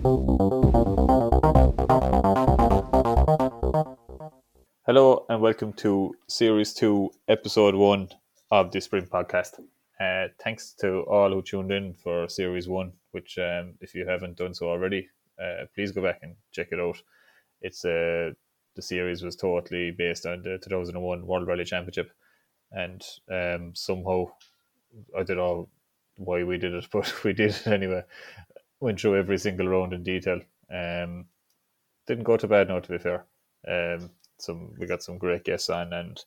Hello and welcome to Series 2, Episode 1 of the Sprint Podcast. Thanks to all who tuned in for Series 1, which if you haven't done so already, please go back and check it out. It's the series was totally based on the 2001 World Rally Championship, and somehow, I don't know why we did it, but we did it anyway. Went through every single round in detail. Didn't go to bad now, to be fair. We got some great guests on, and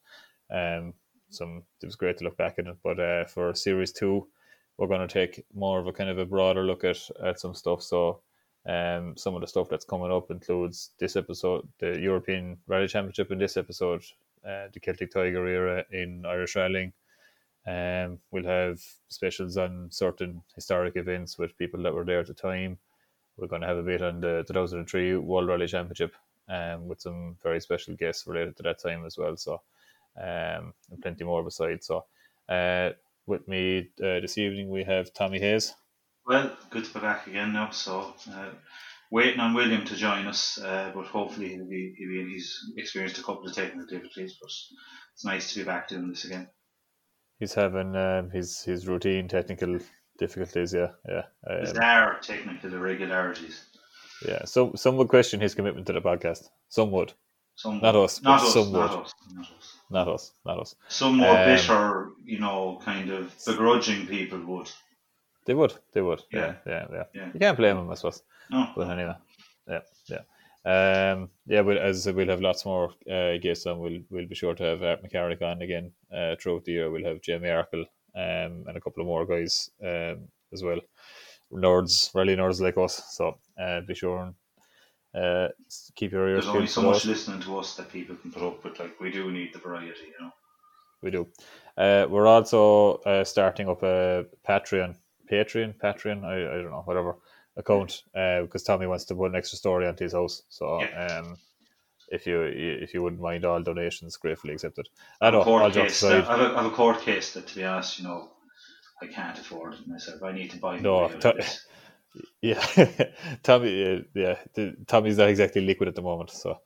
it was great to look back at it. But for Series 2, we're going to take more of a kind of a broader look at some stuff. So some of the stuff that's coming up includes this episode, the European Rally Championship in this episode, the Celtic Tiger era in Irish rallying. We'll have specials on certain historic events with people that were there at the time. We're going to have a bit on the 2003 World Rally Championship with some very special guests related to that time as well. So, and plenty more besides. So, with me this evening, we have Tommy Hayes. Well, good to be back again now. So, waiting on William to join us, but hopefully he's experienced a couple of technical difficulties. But it's nice to be back doing this again. He's having his routine technical difficulties. Yeah. There are technical irregularities. Yeah, so some would question his commitment to the podcast. Some would. Not us. Not us. Some more bitter, kind of begrudging people would. They would. Yeah. You can't blame them, I suppose. No. But anyway, yeah. But as I said, we'll have lots more guests on. We'll be sure to have Art McCarrick on again throughout the year. We'll have Jamie Arkle and a couple of more guys as well. Rally nerds like us. So be sure and keep your ears. There's only so much listening to us that people can put up with. Like, we do need the variety, We do. We're also starting up a Patreon, I don't know, whatever account, because Tommy wants to put an extra story onto his house. So if you wouldn't mind, all donations gratefully accepted. I have a court case that, to be honest, I can't afford it myself. I need to buy. Yeah, Tommy. Tommy's not exactly liquid at the moment. So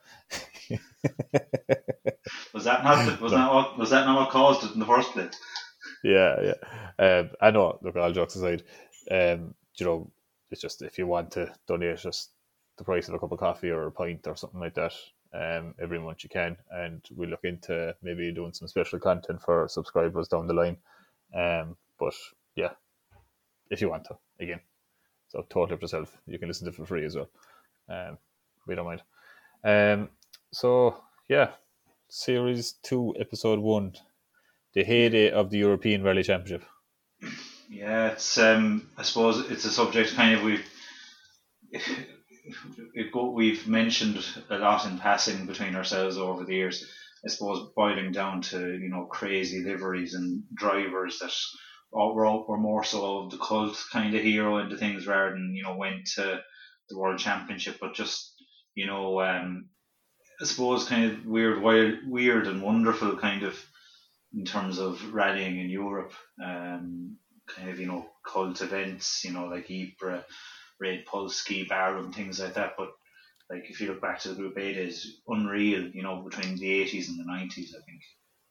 was that not what caused it in the first place? Yeah. I know. Look, all jokes aside, it's just if you want to donate just the price of a cup of coffee or a pint or something like that, every month you can, and we look into maybe doing some special content for subscribers down the line. But yeah, if you want to, again, so totally up to yourself. You can listen to it for free as well. We don't mind. So yeah, Series 2, Episode 1, the heyday of the European Rally Championship. Yeah, it's I suppose it's a subject kind of we've mentioned a lot in passing between ourselves over the years. I suppose boiling down to crazy liveries and drivers that were more so the cult kind of hero into things rather than went to the World Championship, but just I suppose kind of weird and wonderful kind of in terms of rallying in Europe, kind of cult events, like Ypres, Red Polski, Barum, things like that. But like if you look back to the Group A days, unreal, between the 80s and the 90s, I think.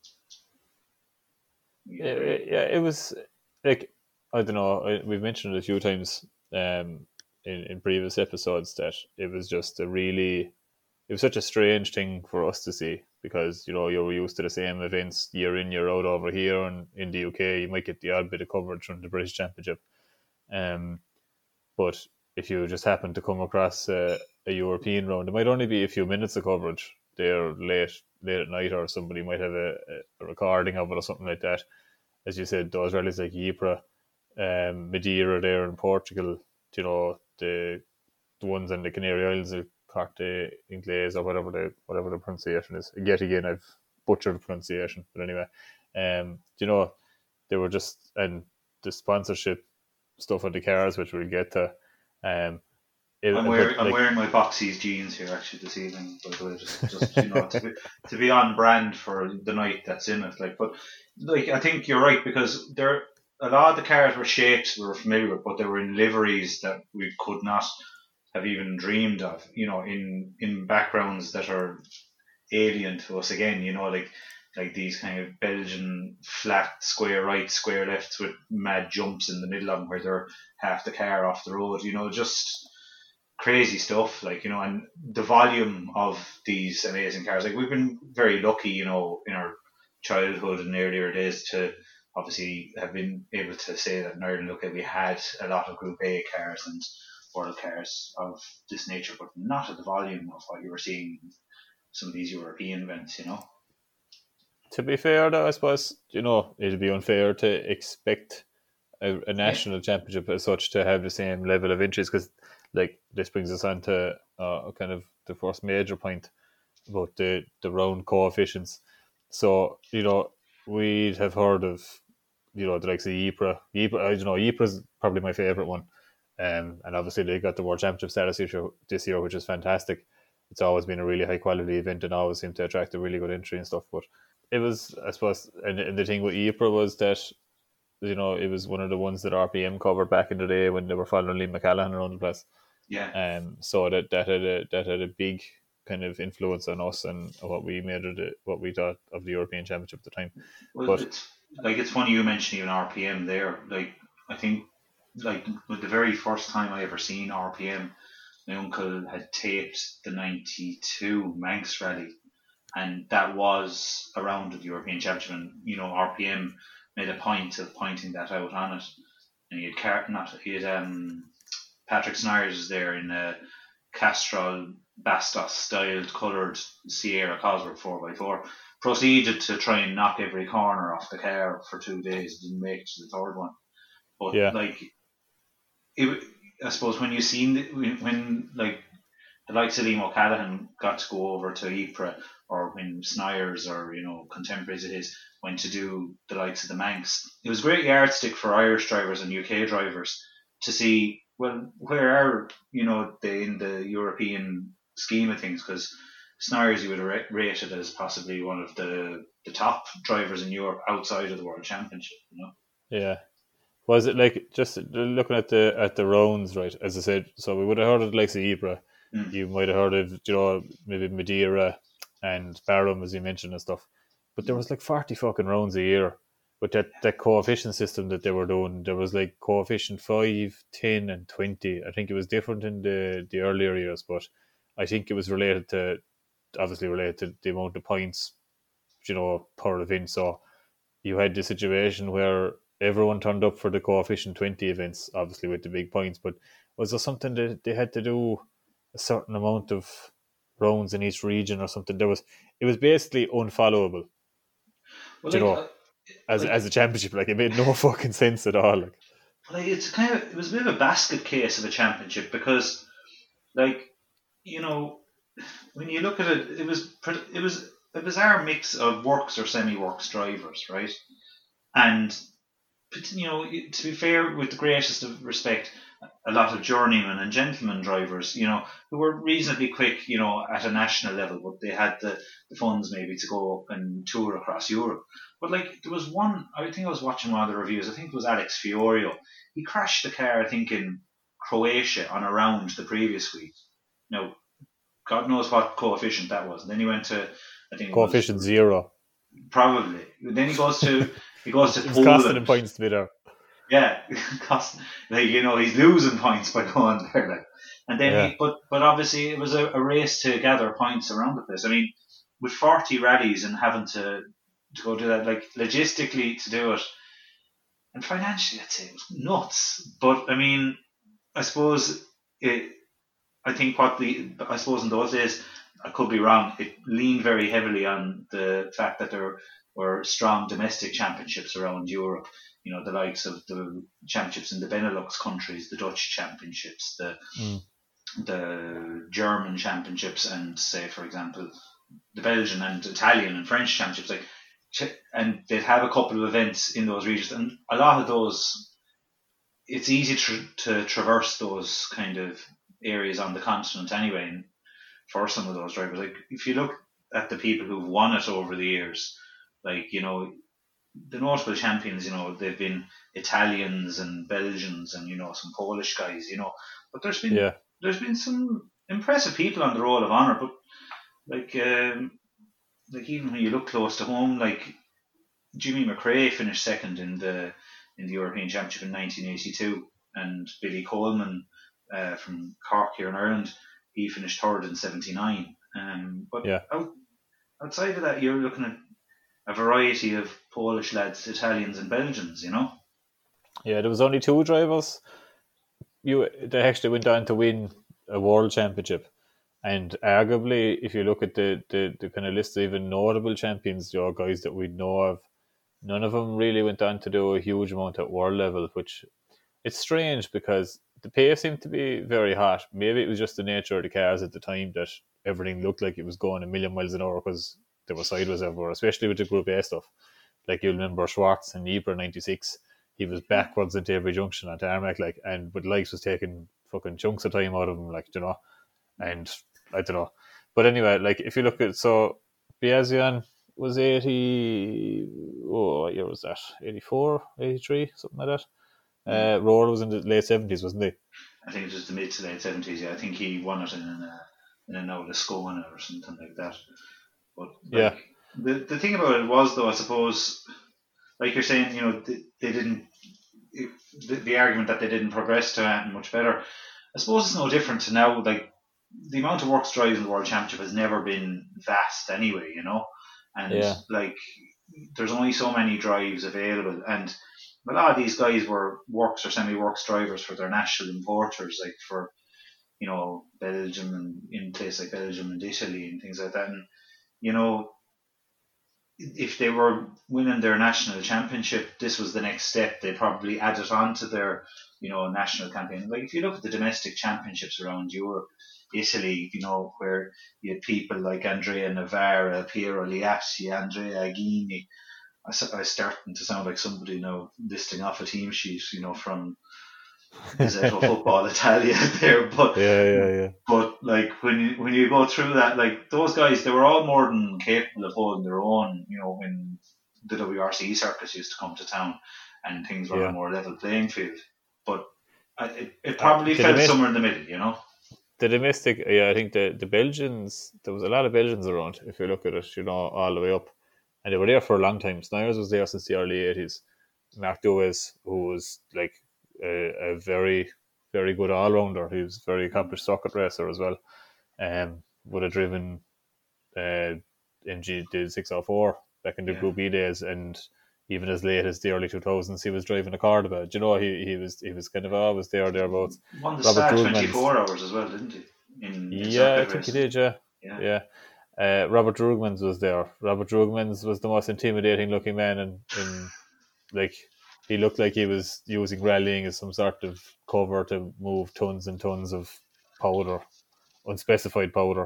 Yeah, it was like, I don't know, we've mentioned it a few times in previous episodes that it was just it was such a strange thing for us to see, because you were used to the same events year in, year out over here, and in the UK you might get the odd bit of coverage from the British Championship. But if you just happen to come across a European round, it might only be a few minutes of coverage there late at night, or somebody might have a recording of it or something like that. As you said, those rallies like Ypres, Madeira there in Portugal, the ones in the Canary Islands, Corte Inglés, or whatever the pronunciation is. Yet again, I've butchered the pronunciation, but anyway, they were just, and the sponsorship stuff on the cars, which we'll get to. I'm wearing my Boxies jeans here actually this evening, by the way, just to be on brand for the night that's in it. But I think you're right, because a lot of the cars were shapes we were familiar with, but they were in liveries that we could not have even dreamed of, in backgrounds that are alien to us again, like these kind of Belgian flat square right, square lefts with mad jumps in the middle of them where they're half the car off the road, just crazy stuff, and the volume of these amazing cars. Like we've been very lucky, in our childhood and earlier days to obviously have been able to say that in Ireland, look, we had a lot of Group A cars and world cars of this nature, but not at the volume of what you were seeing in some of these European events. To be fair, though, I suppose it'd be unfair to expect a Yeah, national championship as such to have the same level of interest, because like this brings us on to kind of the first major point about the round coefficients. So we'd have heard of the likes of Ypres. Ypres is probably my favourite one, and obviously they got the World Championship status this year, which is fantastic. It's always been a really high quality event and always seemed to attract a really good entry and stuff. But it was, I suppose, and the thing with Ypres was that it was one of the ones that RPM covered back in the day when they were following Lee McCallaghan around the place. yeah. So that had a big kind of influence on us and what we made of what we thought of the European Championship at the time. Well, But it's funny you mentioned even RPM there. Like I think like with the very first time I ever seen RPM, my uncle had taped the '92 Manx Rally, and that was around the European Championship. And RPM made a point of pointing that out on it. And he had Patrick Snires was there in a Castrol Bastos styled coloured Sierra Cosworth 4x4. Proceeded to try and knock every corner off the car for 2 days. Didn't make it to the third one. But yeah, like, I suppose when you seen when like the likes of Liam O'Callaghan got to go over to Ypres, or when Snyers or contemporaries of his went to do the likes of the Manx, it was a great yardstick for Irish drivers and UK drivers to see, well, where are they in the European scheme of things, because Snyers you would have rated as possibly one of the top drivers in Europe outside of the World Championship. yeah. Was it like, just looking at the rounds, right? As I said, so we would have heard of the likes of Ypres. Mm. You might have heard of maybe Madeira and Barham, as you mentioned, and stuff. But there was like 40 fucking rounds a year with that coefficient system that they were doing. There was like coefficient 5, 10, and 20. I think it was different in the earlier years, but I think it was obviously related to the amount of points, per event. So you had the situation where everyone turned up for the coefficient 20 events, obviously with the big points, but was there something that they had to do a certain amount of rounds in each region or something? It was basically unfollowable, Well, you know, like as a championship. Like, it made no fucking sense at all. it's it was a bit of a basket case of a championship, because like when you look at it, it was a bizarre mix of works or semi-works drivers, right? And to be fair, with the greatest of respect, a lot of journeyman and gentleman drivers, who were reasonably quick, at a national level, but they had the funds maybe to go up and tour across Europe. But like, there was one, I think I was watching one of the reviews, I think it was Alex Fiorio. He crashed the car, I think, in Croatia on a round the previous week. Now, God knows what coefficient that was. And then he went to, I think it was Coefficient 0. probably. Then he goes to It was costing him Poland. points to be there. Yeah, cost, he's losing points by going there. Like, and then Yeah. but obviously it was a race to gather points around the place. I mean, with 40 rallies and having to go do that, like logistically to do it, and financially, I'd say it was nuts. But I mean, I suppose it. I suppose in those days, I could be wrong. It leaned very heavily on the fact that there were strong domestic championships around Europe. The likes of the championships in the Benelux countries, the Dutch championships, Mm. the German championships, and say, for example, the Belgian and Italian and French championships. And they'd have a couple of events in those regions, and a lot of those. It's easy to traverse those kind of areas on the continent anyway. And for some of those drivers, like if you look at the people who've won it over the years, like the notable champions, they've been Italians and Belgians and some Polish guys, but there's been Yeah. there's been some impressive people on the Roll of Honor, but like even when you look close to home, like Jimmy McRae finished second in the European Championship in 1982, and Billy Coleman from Cork here in Ireland, he finished third in '79. But Yeah. outside of that, you're looking at a variety of Polish lads, Italians, and Belgians. Yeah, there was only two drivers. They actually went on to win a world championship, and arguably, if you look at the kind of list of even notable champions, your guys that we know of, none of them really went on to do a huge amount at world level, which it's strange because the pace seemed to be very hot. Maybe it was just the nature of the cars at the time that everything looked like it was going a million miles an hour because there were sideways everywhere, especially with the Group A stuff. Like you'll remember Schwartz in Ypres '96, he was backwards into every junction on tarmac, but Likes was taking fucking chunks of time out of him, and I don't know. But anyway, like if you look at Biazian was 80. Oh, what year was that? 84, 83, something like that. Roar was in the late 70s, wasn't he? I think it was the mid to late '70s. Yeah, I think he won it in an out of Scone or something like that. But Yeah. The thing about it was, though, I suppose, like you're saying, they didn't. The argument that they didn't progress to anything much better, I suppose it's no different to now. Like the amount of works drives in the World Championship has never been vast anyway, and like there's only so many drives available, and a lot of these guys were works or semi-works drivers for their national importers, like for Belgium and in places like Belgium and Italy and things like that, and you know if they were winning their national championship, this was the next step. They probably added on to their, national campaign. Like if you look at the domestic championships around Europe, Italy, where you had people like Andrea Navarra, Piero Liassi, Andrea Aghini. I starting to sound like somebody now listing off a team sheet, from Gazzetto Football Italia there, but yeah. But like when you go through that, like those guys, they were all more than capable of holding their own. When the WRC circus used to come to town, and things were on a more level playing field. But it probably fell somewhere in the middle. The domestic, I think the Belgians, there was a lot of Belgians around. If you look at it, all the way up, and they were there for a long time. Snyders was there since the early '80s. Marc Duez, who was like a very, very good all rounder. He was a very accomplished circuit racer as well. Would have driven MG the 604 back in the Group B days, and even as late as the early 2000s, he was driving a Cordoba. He was kind of always thereabouts. Won the Star 24 hours as well, didn't he? I think he did. Yeah. Robert Drugmans was there. Robert Drugmans was the most intimidating looking man, in like he looked like he was using rallying as some sort of cover to move tons and tons of powder, unspecified powder.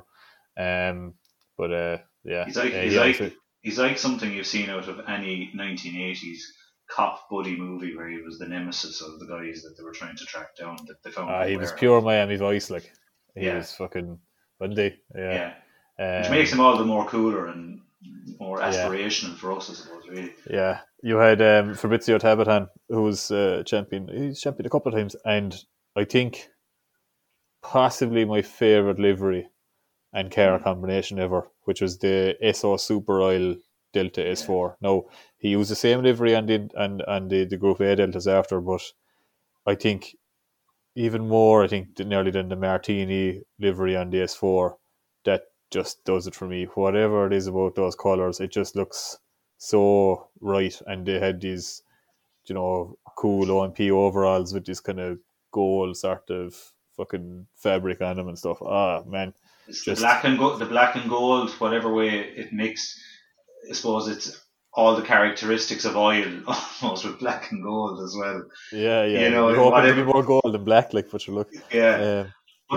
He's like something you've seen out of any 1980s cop buddy movie where he was the nemesis of the guys that they were trying to track down that they found. He was pure Miami Vice, like he was fucking Bundy. Which makes him all the more cooler and more aspirational for us, I suppose, really. Yeah. You had Fabrizio Tabatan, who was champion. He's champion a couple of times, and I think possibly my favourite livery and car combination ever, which was the SO Super Oil Delta S4. Now, he used the same livery on the Group A Deltas after, but I think even more, nearly than the Martini livery on the S4, that just does it for me. Whatever it is about those colours, it just looks so right. And they had these, cool OMP overalls with this kind of gold sort of fucking fabric on them and stuff. Ah, man. It's the black and gold, whatever way it mixed. I suppose it's all the characteristics of oil, almost with black and gold as well. Yeah. You're hoping to be more gold than black, like what you look. Yeah.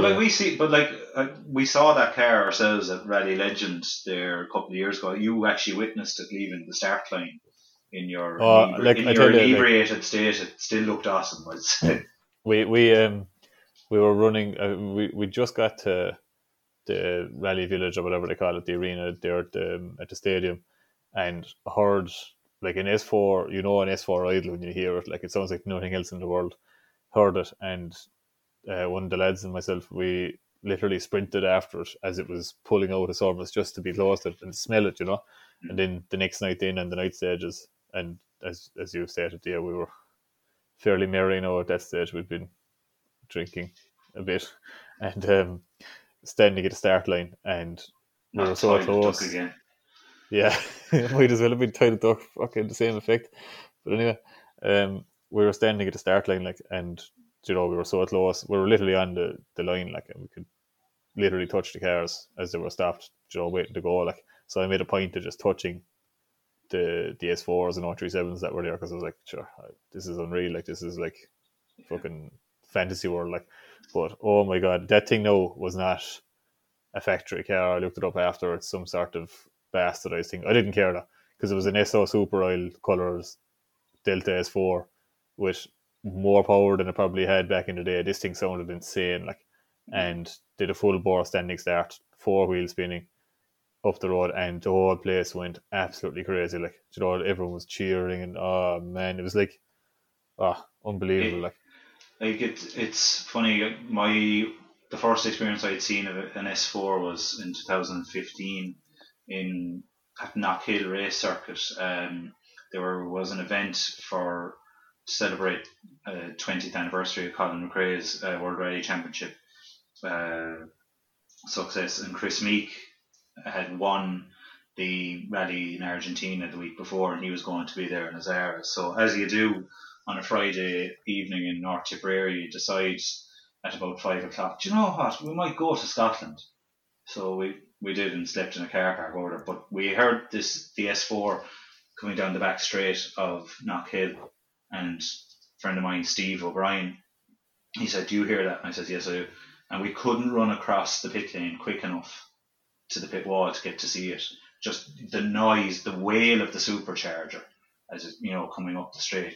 We saw that car ourselves at Rally Legends there a couple of years ago. You actually witnessed it leaving the start line in your inebriated state. It still looked awesome, I'd say. We were running. We just got to the Rally Village or whatever they call it, the arena there at the stadium, and heard like an S4, an S4 idle when you hear it, like it sounds like nothing else in the world. Heard it, and one of the lads and myself, we literally sprinted after it as it was pulling out of service just to be close to it and smell it, And then the next night in and the night stages, and as you stated, yeah, we were fairly merry now at that stage. We'd been drinking a bit and standing at the start line, and we were Not so Tiled Duck close. again. Yeah, it might as well have been Tiled Duck, fucking the same effect. But anyway, we were standing at the start line, like, and we were so close. We were literally on the line, like, and we could literally touch the cars as they were stopped, waiting to go. Like, so I made a point of just touching the S4s and R37s that were there, because I was like, sure, this is unreal. Like, this is like fucking fantasy world. Like, but oh my god, that thing now was not a factory car. I looked it up after. It's some sort of bastardized thing. I didn't care though, because it was an SO Super Oil Colours Delta S4 with more power than it probably had back in the day. This thing sounded insane, like, and did a full bore standing start, 4-wheel spinning up the road, and the whole place went absolutely crazy. Like, everyone was cheering, and oh man, it was like, unbelievable. It's funny. The first experience I'd seen of an S4 was in 2015 at Knockhill Race Circuit. There was an event to celebrate 20th anniversary of Colin McRae's World Rally Championship success, and Chris Meek had won the rally in Argentina the week before, and he was going to be there in Azara. So, as you do on a Friday evening in North Tipperary, you decide at about 5 o'clock, do you know what, we might go to Scotland. So we did, and slept in a car park over there. But we heard the S4 coming down the back straight of Knockhill, and a friend of mine, Steve O'Brien, he said, do you hear that? And I said, yes, I do. And we couldn't run across the pit lane quick enough to the pit wall to get to see it. Just the noise, the wail of the supercharger as it, coming up the straight.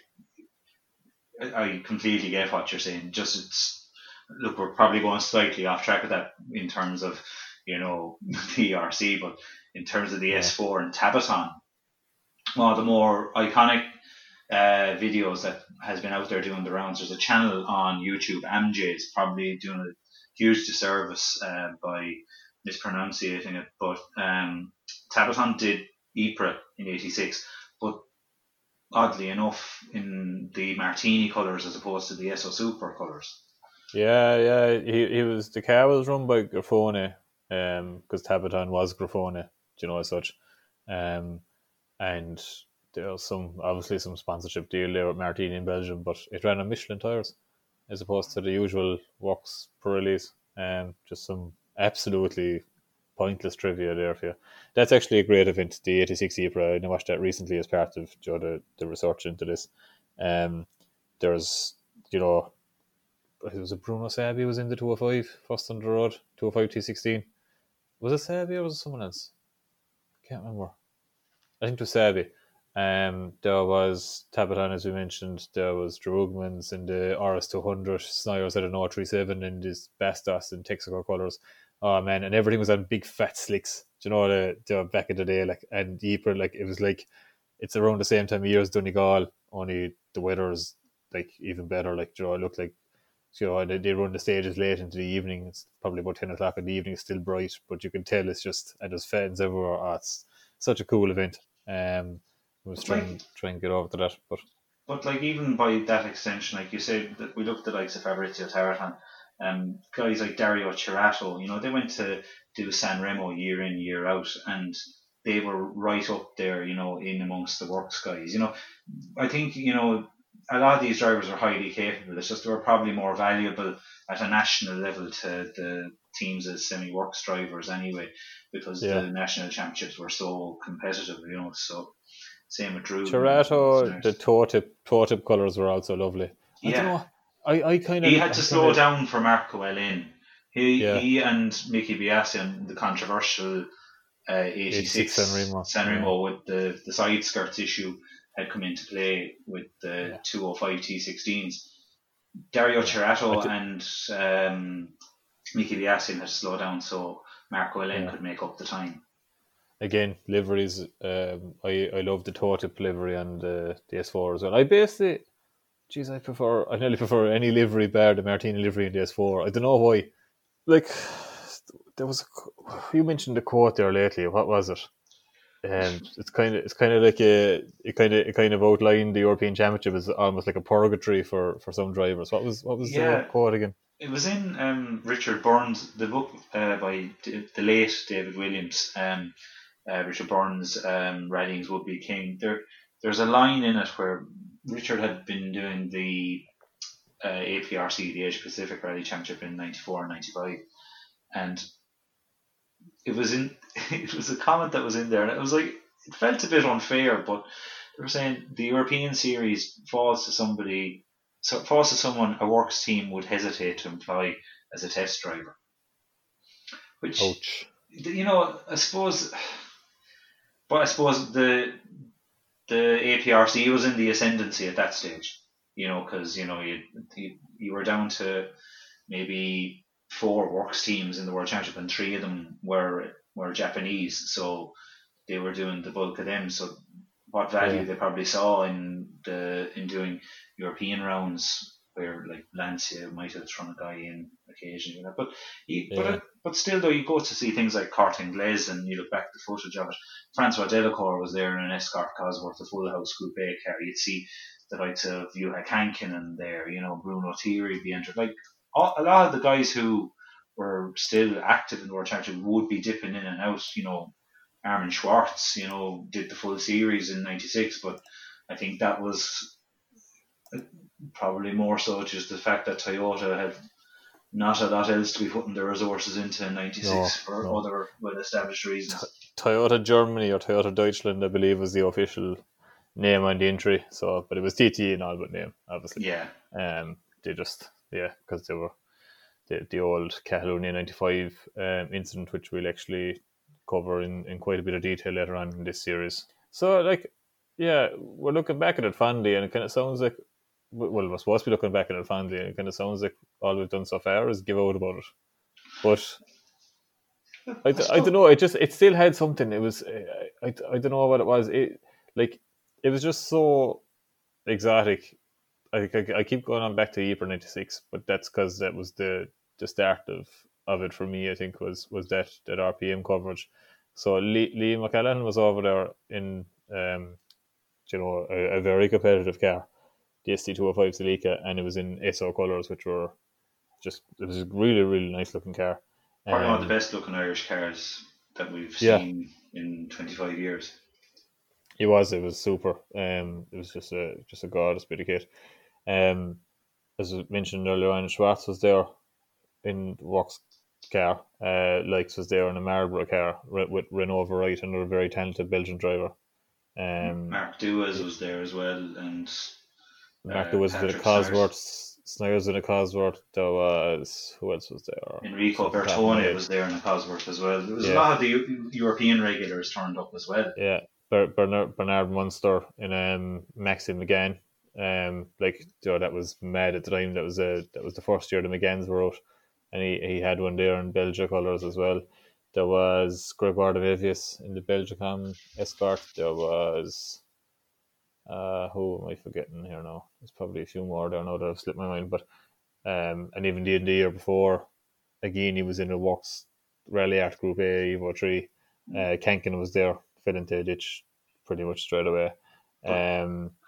I completely get what you're saying. Look, we're probably going slightly off track of that in terms of, the ERC, but in terms of the S4 and Tabaton, one of the more iconic videos that has been out there doing the rounds. There's a channel on YouTube, Amj's, probably doing a huge disservice by mispronunciating it, but Tabaton did Ypres in '86, but oddly enough in the Martini colours as opposed to the SO Super colours. Yeah, the car was run by Grafone, because Tabaton was Grafone, as such, and there was obviously some sponsorship deal there with Martini in Belgium, but it ran on Michelin tyres as opposed to the usual Works Pirellis. Just some absolutely pointless trivia there for you. That's actually a great event, the 86 Ypres. I watched that recently as part of the research into this. There's, it was a Bruno Sabi was in the 205 first on the road, 205 T16. Was it Sabi or was it someone else? Can't remember. I think it was Sabi. There was Tabaton, as we mentioned. There was Drugmans in the RS200. Snyders had an R37 in this Bastos and Texaco colours. Oh man, and everything was on big fat slicks. The back in the day, like, and Ypres, like, it was like it's around the same time of year as Donegal, only the weather is like even better. Like, it looked like, they run the stages late into the evening. It's probably about 10 o'clock in the evening. It's still bright, but you can tell it's just, and there's fans everywhere. Oh, it's such a cool event. I was trying to get over to that, but like, even by that extension, like you said, that we looked at the likes of Fabrizio Tabaton, guys like Dario Cerato, they went to do San Remo year in, year out, and they were right up there, in amongst the works guys. I think, a lot of these drivers are highly capable. It's just they were probably more valuable at a national level to the teams as semi-works drivers anyway, because the national championships were so competitive, so same with Drew. Cerato, the toe tip colours were also lovely. I don't know. I kind of... He had to slow down for Marco Ellin. He and Mickey Biasi on the controversial 86 San Remo with the side skirts issue had come into play with the 205 T16s. Dario Cerato and Mickey Biasi had to slow down so Marco Ellin could make up the time. Again, liveries. I love the toe tip livery and the S4 as well. I basically, Geez, I nearly prefer any livery bar the Martini livery in DS4. I don't know why. Like, there was you mentioned the quote there lately. What was it? It's kind of like it kind of outlined the European Championship as almost like a purgatory for some drivers. What was the Yeah, quote again? it was in Richard Burns, the book by the late David Williams. Richard Burns, Rallying's Would Be King. There's a line in it where Richard had been doing the APRC, the Asia Pacific Rally Championship in '94 and '95, and it was in it was a comment that was in there, and it was like it felt a bit unfair, but they were saying the European Series falls to somebody, so it falls to someone a works team would hesitate to employ as a test driver, which Ouch. I suppose, but I suppose the APRC was in the ascendancy at that stage, because you were down to maybe four works teams in the World Championship, and three of them were Japanese, so they were doing the bulk of them. So what value Yeah. they probably saw in doing European rounds, where like Lancia might have thrown a guy in occasionally, Yeah. but still though, you go to see things like Cort Inglés and you look back at the footage of it. Francois Delacour was there in an Escort Cosworth, a full house Group A car. You'd see the likes of Juha Kankinen there, Bruno Thierry be entered. Like a lot of the guys who were still active in the World Championship would be dipping in and out. Armin Schwartz, did the full series in '96, but I think that was probably more so just the fact that Toyota had not a lot else to be putting their resources into in '96 No, for no. other well-established reasons. Toyota Germany or Toyota Deutschland, I believe, was the official name on the entry. So, but it was TT and all but name, obviously. Yeah, They just because they were the old Catalonia '95 incident, which we'll actually cover in quite a bit of detail later on in this series. So, like, yeah, we're looking back at it fondly, and it kind of sounds like, well, we're supposed to be looking back at it fondly, and it kind of sounds like all we've done so far is give out about it. But I don't know. It still had something. It was I don't know what it was. It was just so exotic. I keep going on back to Ypres '96, but that's because that was the start of it for me. I think was that RPM coverage. So Lee McCallaghan was over there in a very competitive car, the ST205 Celica, and it was in SO colours, which were it was a really really nice looking car. probably one of the best looking Irish cars that we've Yeah, seen in 25 years. it was super. It was just a gorgeous bit of kit. As I mentioned earlier on, Schwartz was there in Works car. Likes was there in a Marlboro car with Renault Variant, another very talented Belgian driver. Mark Duas was there as well, and Mark was in a Patrick Snars. Cosworth, Snires in a Cosworth. There was, who else was there? Enrico Off the top of my Bertone head. was there in a Cosworth as well. There was a Yeah, lot of the European regulars turned up as well. yeah. Bernard Munster in Maxim McGann. That was mad at the time. That was the first year the McGanns were out, and he had one there in Belgian colours as well. There was Grégoire de Vivius in the Belgicom Escort. There was who am I forgetting here now? There's probably a few more there now that have slipped my mind. But and even the year before, again he was in a Works Rally Art Group A Evo 3. Kankin was there, fell into a ditch pretty much straight away. But,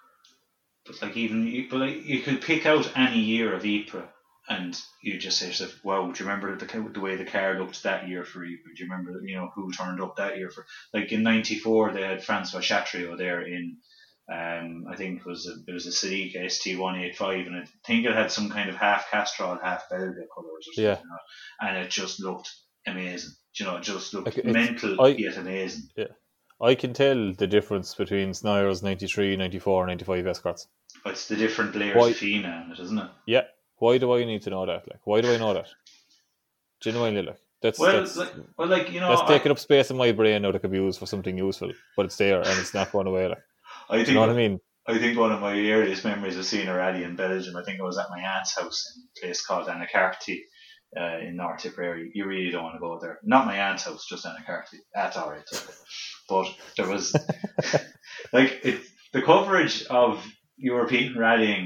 you could pick out any year of Ypres and you just say to yourself, wow, do you remember the way the car looked that year for Ypres? Do you remember who turned up that year for, like in '94 they had Francois Chatriot there in I think it was a Celica ST185, and I think it had some kind of half Castrol, half Belga colours or something, Yeah, and it just looked amazing. It just looked like mental yet amazing. I can tell the difference between Snires 93, 94, 95 Escorts. It's the different layers Why? of FINA in it, isn't it? Yeah. Why do I need to know that? Like, why do I know that? Genuinely, like that's taking up space in my brain now that could be used for something useful, but it's there and it's not going away. Like, do you know what I mean? I think one of my earliest memories of seeing a rally in Belgium, I think I was at my aunt's house in a place called Anacarty in North Tipperary. You really don't want to go there. Not my aunt's house, just Anacarty. That's alright. But there was the coverage of European rallying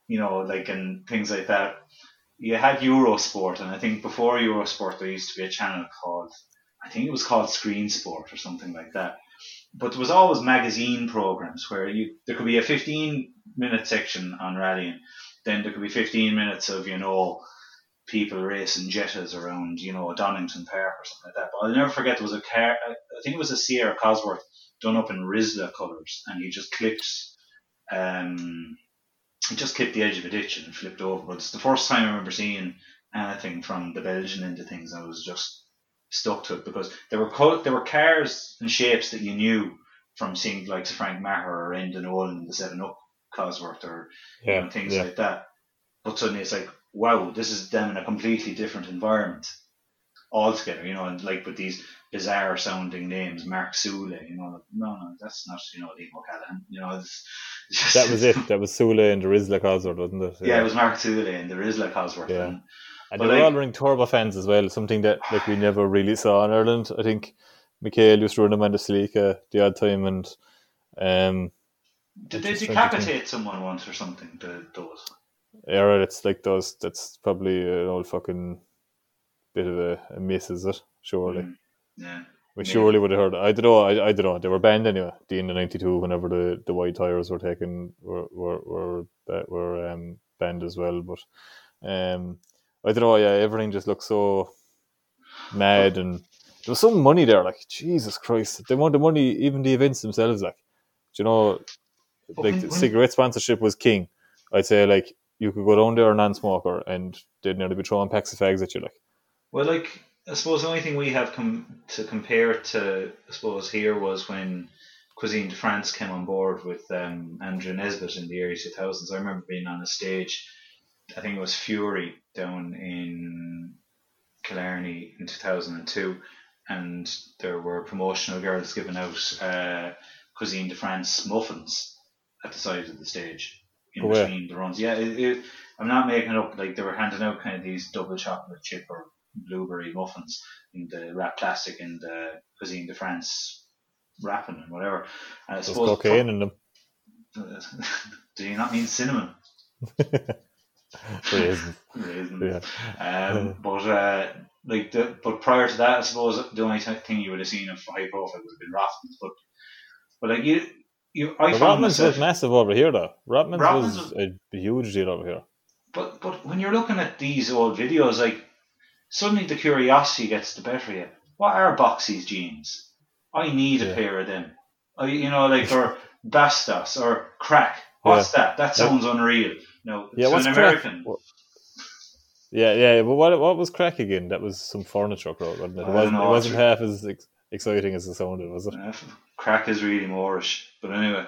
like and things like that. You had Eurosport, and I think before Eurosport there used to be a channel called, I think it was called Screen Sport or something like that. But there was always magazine programs where there could be a 15-minute section on rallying, then there could be 15 minutes of people racing Jettas around Donington Park or something like that. But I'll never forget there was a car. I think it was a Sierra Cosworth done up in Rizla colours, and he just clipped um the edge of a ditch and flipped over. But it's the first time I remember seeing anything from the Belgian into things. I was just stuck to it because there were cars and shapes that you knew from seeing the likes of Frank Maher or Enda Nolan in the 7-Up Cosworth or things like that. But suddenly it's like, wow, this is them in a completely different environment altogether, and like with these bizarre sounding names, Mark Sule, no, that's not, Liam O'Callaghan, it's that was it. That was Sule and the Rizla Cosworth, wasn't it? Yeah, it was Mark Sule and the Rizla Cosworth. Yeah. And they were all running turbo fans as well, something that we never really saw in Ireland. I think Michael used to run them on the Sleeka the odd time, and did they decapitate someone once or something? Those. Yeah, right. It's like those. That's probably an old fucking bit of a miss, is it? Surely. Yeah. We surely would have heard. I don't know. I don't know. They were banned anyway. The end of '92, whenever the white tires were taken, were banned as well. But I don't know. Yeah, everything just looks so mad, and there was some money there. Like Jesus Christ, the amount of money, even the events themselves. Like, the cigarette sponsorship was king. I'd say like you could go down there a non-smoker, and they'd nearly be throwing packs of fags at you. Like, well, like I suppose the only thing we have to compare to, I suppose, here was when Cuisine de France came on board with Andrew Nesbitt in the early 2000s. I remember being on a stage, I think it was Fury down in Killarney in 2002, and there were promotional girls giving out Cuisine de France muffins at the side of the stage in between the runs. Yeah, I'm not making it up. Like they were handing out kind of these double chocolate chip or blueberry muffins in the wrap plastic in the Cuisine de France wrapping and whatever. And I suppose cocaine in them. Do you not mean cinnamon? Raisins. Yeah. But prior to that, I suppose the only thing you would have seen of high profile would have been Rothmans. But like I found Rothmans was massive over here, though. Rothmans was a huge deal over here. But when you're looking at these old videos, like suddenly the curiosity gets the better of you. What are Boxy's jeans? I need a pair of them. Or Bastos or Crack. What's that? That sounds unreal. No, it's an American. Yeah. But what was Crack again? That was some furniture crowd, wasn't it? It wasn't half as exciting as it sounded, was it? Crack is really Moorish, but anyway.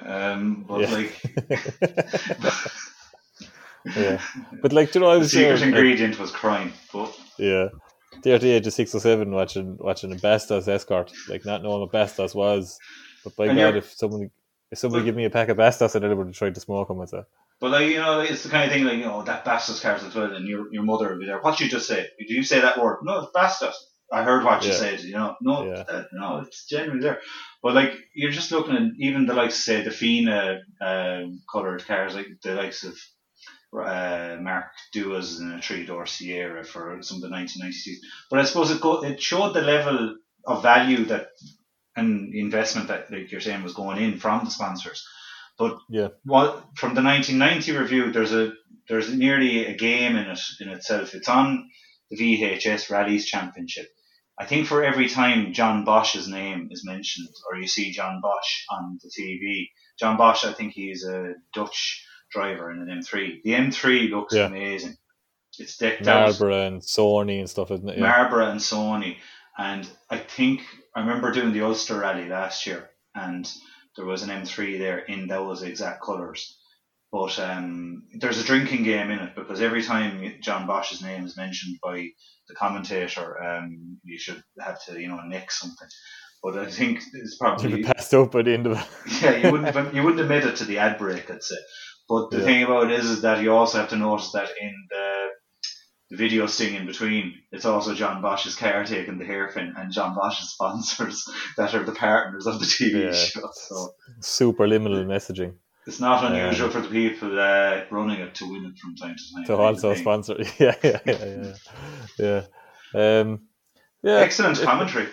Yeah, but like, I was the secret ingredient was crime. But yeah, there at the age of 6 or 7, watching a Bastos Escort, like not knowing what Bastos was, but by God, if somebody give me a pack of Bastos, I would have tried to smoke them myself. But like it's the kind of thing like that Bastos card as well, and your mother would be there. What did you just say? Did you say that word? No, it's Bastos. I heard what you said. No, it's genuinely there. But like you're just looking at even the likes, say, the Fina coloured cars, like the likes of Mark Duas in a 3-door Sierra for some of the 1990s. But I suppose it showed the level of value that and investment that, like you're saying, was going in from the sponsors. But from the 1990 review, there's nearly a game in it in itself. It's on the VHS Rallies Championship. I think for every time John Bosch's name is mentioned, or you see John Bosch on the TV, John Bosch, I think he's a Dutch driver in an M3. The M3 looks amazing. It's decked out. Marlboro and Sony and stuff, isn't it? Yeah. Marlboro and Sony. And I remember doing the Ulster Rally last year, and there was an M3 there in those exact colours. But there's a drinking game in it, because every time John Bosch's name is mentioned by the commentator, you should have to, nick something. But I think it's probably... You'd be passed up by the end of it. Yeah, you wouldn't have made it to the ad break, I'd say. But the thing about it is that you also have to notice that in the video sting in between, it's also John Bosch's car taking the hairpin and John Bosch's sponsors that are the partners of the TV show. So super liminal messaging. It's not unusual Um, for the people running it to win it from time to time. to I also think. sponsor. Yeah. Um, yeah, Excellent commentary.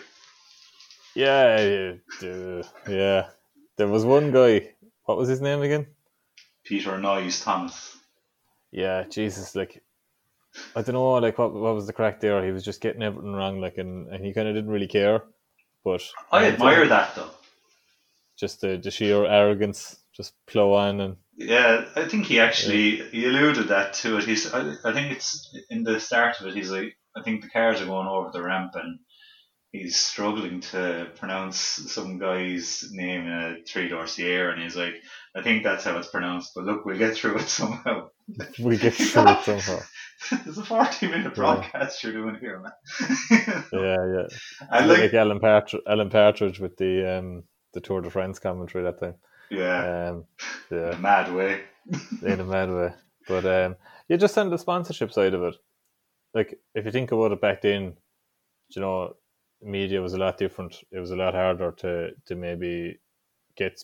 yeah. There was one guy. What was his name again? Peter Noyes Thomas. Yeah, Jesus, like I don't know, like what was the crack there? He was just getting everything wrong, like, and he kind of didn't really care. But I I'd say admire that though. just the sheer arrogance, just plow on and Yeah, I think uh, he alluded that to it. I think it's in the start of it. He's like, I think the cars are going over the ramp and he's struggling to pronounce some guy's name in a three-door Sierra, and he's like, I think that's how it's pronounced, but look, we'll get through it somehow. we get through it somehow. It's a 40-minute Yeah, broadcast you're doing here, man. yeah. It's I a bit like, like Alan Partridge with the Tour de France commentary that time. yeah, in Yeah, a mad way. in a mad way. But yeah, just on the sponsorship side of it, like if you think about it back then, you know, media was a lot different. It was a lot harder to maybe get,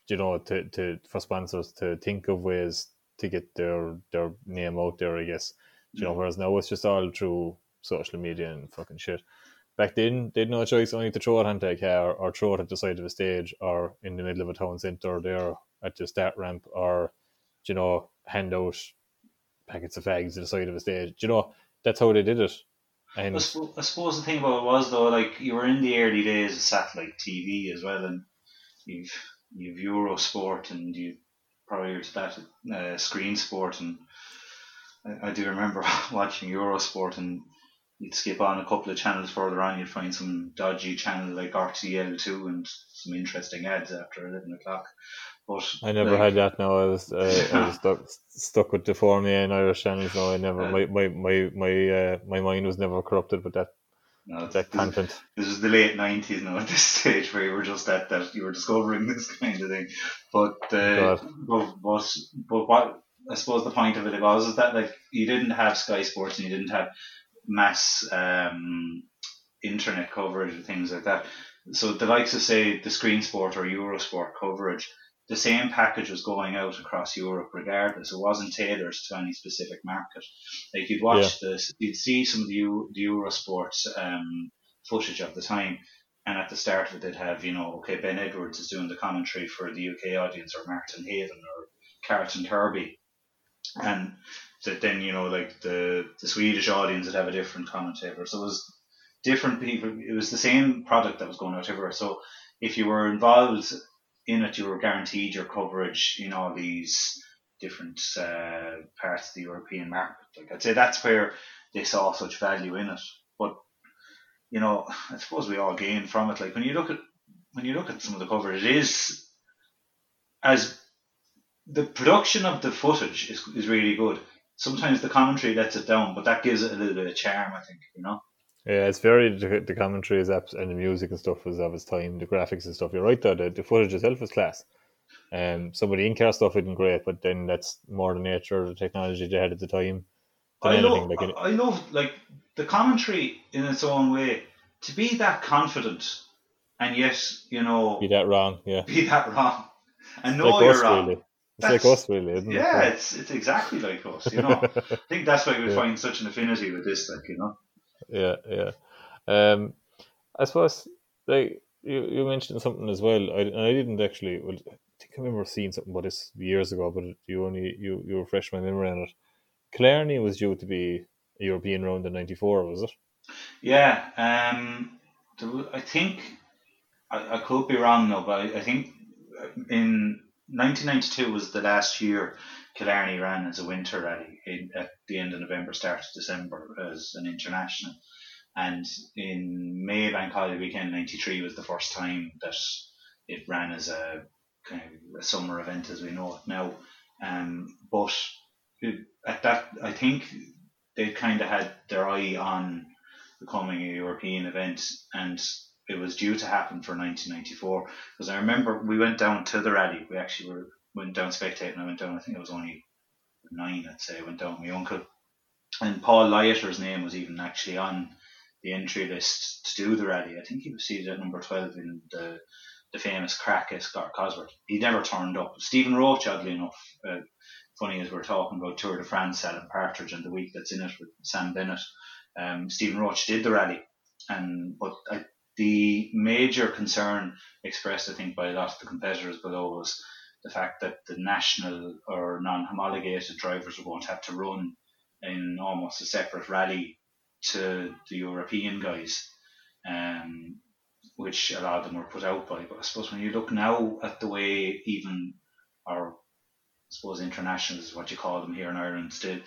to for sponsors to think of ways to get their name out there, I guess. Mm. Whereas now it's just all through social media and fucking shit. Back then, they had no choice only to throw it onto a car or throw it at the side of a stage or in the middle of a town centre there at the start ramp or, hand out packets of fags at the side of a stage. That's how they did it. And I suppose the thing about it was though, like you were in the early days of satellite TV as well, and you've you've Eurosport and you prior to that Screen Sport, and I do remember watching Eurosport, and you'd skip on a couple of channels further on, you'd find some dodgy channel like RTL2 and some interesting ads after 11 o'clock. But I never like, had that. Now I was stuck with the Formula and Irish channels. No, I never. uh, My mind was never corrupted with no, that content. this is the late '90s now at this stage where you were just at that, you were discovering this kind of thing. But God, but what I suppose the point of it was is that like you didn't have Sky Sports and you didn't have mass internet coverage and things like that. So the likes of say the Screen Sport or Eurosport coverage, the same package was going out across Europe regardless. It wasn't tailored to any specific market. Like you'd yeah, watch this, you'd see some of the Eurosport footage of the time, and at the start of it, they'd have, okay, Ben Edwards is doing the commentary for the UK audience, or Martin Haven, or Carlton Kirby, and that then like the Swedish audience would have a different commentator. So it was different people. It was the same product that was going out everywhere. So if you were involved in it, you were guaranteed your coverage in all these different parts of the European market. Like I'd say that's where they saw such value in it. But I suppose we all gain from it. Like when you look at some of the coverage, it is as the production of the footage is really good. Sometimes the commentary lets it down, but that gives it a little bit of charm, I think. yeah. It's very the commentary is and the music and stuff is of its time. The graphics and stuff. You're right though. The footage itself is class. Some of the in-car stuff isn't great, but then that's more the nature of the technology they had at the time than anything. Like I love like the commentary in its own way. To be that confident and yet, be that wrong. Yeah, be that wrong and it's like know you're us wrong. really. It's like That's us really, isn't Yeah, it? it's exactly like us. I think that's why we Yeah, find such an affinity with this, like. yeah. Um, I suppose like you mentioned something as well. I didn't actually. Well, I think I remember seeing something about this years ago, but you refreshed my memory on it. Killarney was due to be a European round in '94, was it? Yeah, I think I could be wrong now, but I think in 1992 was the last year Killarney ran as a winter rally at the end of November, start of December as an international. And in May Bank Holiday weekend '93 was the first time that it ran as a kind of a summer event as we know it now. But at that, I think they kind of had their eye on becoming a European event, and it was due to happen for 1994. Because I remember we went down to the rally. We actually went down spectating. I went down. I think I was only 9. I'd say I went down with my uncle, and Paul Lyotter's name was even actually on the entry list to do the rally. I think he was seated at number 12 in the the famous crack Scott Cosworth. He never turned up. Stephen Roach, oddly enough, funny as we're talking about Tour de France, Alan Partridge, and the week that's in it with Sam Bennett. Stephen Roach did the rally, but the major concern expressed, I think, by a lot of the competitors below was the fact that the national or non-homologated drivers were going to have to run in almost a separate rally to the European guys, which a lot of them were put out by. But I suppose when you look now at the way even our, I suppose, internationals is what you call them here in Ireland still,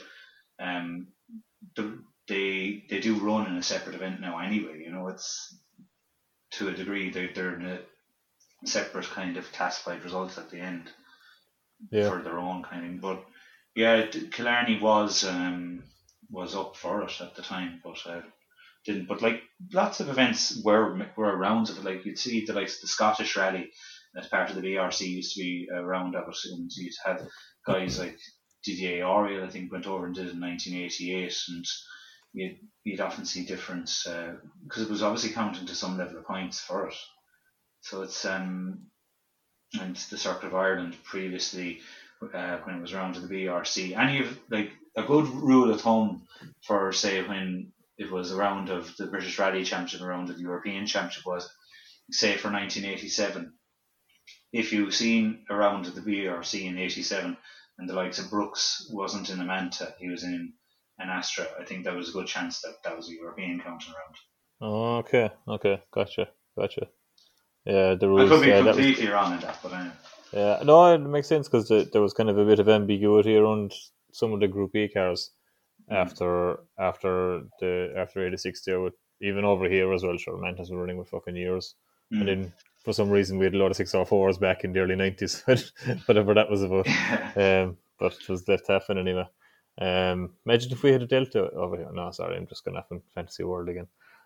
they do run in a separate event now anyway. It's to a degree they're in a separate kind of classified results at the end for their own kind of thing. But yeah, Killarney was up for it at the time, but didn't. But like lots of events were rounds of it. Like you'd see the Scottish Rally as part of the BRC used to be a round of it, and you'd have guys like Didier Auriol, I think, went over and did it in 1988, and you'd often see difference because it was obviously counting to some level of points for it. So it's and the Circuit of Ireland previously when it was around to the BRC. A good rule of thumb for, say, when it was a round of the British Rally Championship, a round of the European Championship was, say, for 1987. If you've seen a round of the BRC in 87 and the likes of Brooks wasn't in a Manta, he was in an Astra, I think there was a good chance that was a European counting round. Oh, okay, gotcha. Yeah, the rules. I could be completely wrong in that, but anyway. Yeah, no, it makes sense because there was kind of a bit of ambiguity around some of the Group E cars after 86 there, with even over here as well. Sure, Mantas were running with fucking years, and then for some reason we had a lot of 604s back in the early 90s, whatever that was about. But it was left happen anyway. Imagine if we had a Delta over here. No, sorry, I'm just going off in Fantasy World again.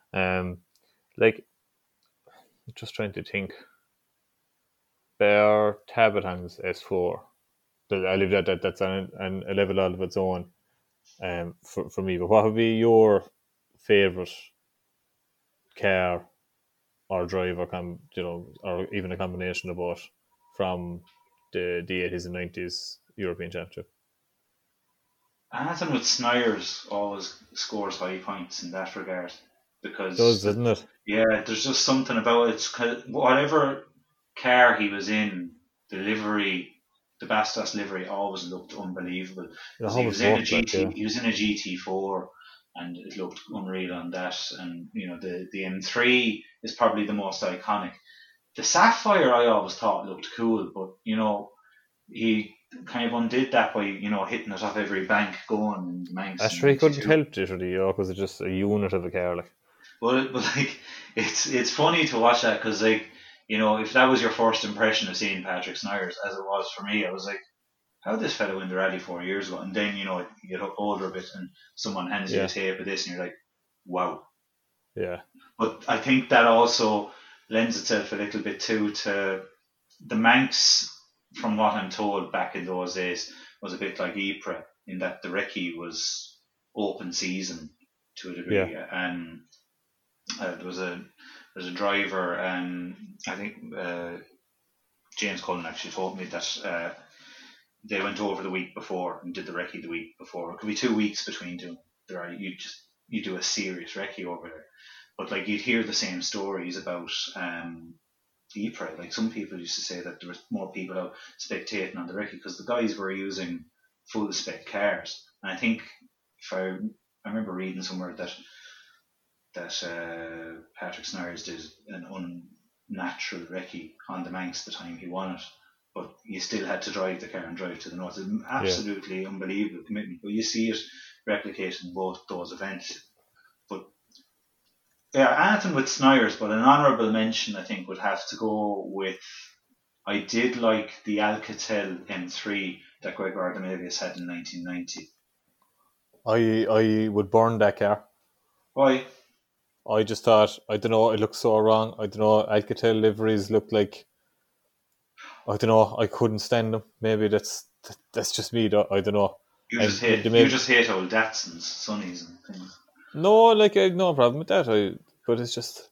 Just trying to think. Bear Tabatang's S4. I leave that's on a level all of its own for me. But what would be your favourite car or driver, or even a combination of both from the 80s and 90s European Championship? Anything with Snyers always scores high points in that regard. Because doesn't it? Yeah, there's just something about it. Whatever car he was in, the livery, the Bastos livery always looked unbelievable. He was in a GT4, and it looked unreal on that. And the M3 is probably the most iconic. The Sapphire I always thought looked cool, but he kind of undid that by hitting it off every bank going in the Manx. Actually, he couldn't help it, because it's just a unit of a car, like. But it's funny to watch that because if that was your first impression of seeing Patrick Snyers, as it was for me, I was like, how did this fellow win the rally 4 years ago? And then you get older a bit and someone hands you a tape of this and you're like, wow. Yeah. But I think that also lends itself a little bit too to the Manx. From what I'm told, back in those days, was a bit like Ypres in that the recce was open season to a degree, and there's a driver, I think James Cullen actually told me that they went over the week before and did the recce the week before. It could be 2 weeks between two. You do a serious recce over there, but you'd hear the same stories about Ypres. Like some people used to say that there was more people out spectating on the recce because the guys were using full spec cars. And I think I remember reading somewhere that Patrick Snyers did an unnatural recce on the Manx the time he won it, but you still had to drive the car and drive to the north. It's an absolutely unbelievable commitment. But you see it replicated in both those events. But yeah, anything with Snyers, but an honourable mention I think would have to go with, I did like the Alcatel M3 that Gregor Archimedes had in 1990. I would burn that car. Why? I just thought, I don't know, it looked so wrong. I don't know, Alcatel liveries looked like, I don't know, I couldn't stand them. Maybe that's just me, I don't know. You just hate old Datsuns, Sunnies and things. No, no problem with that. But it's just,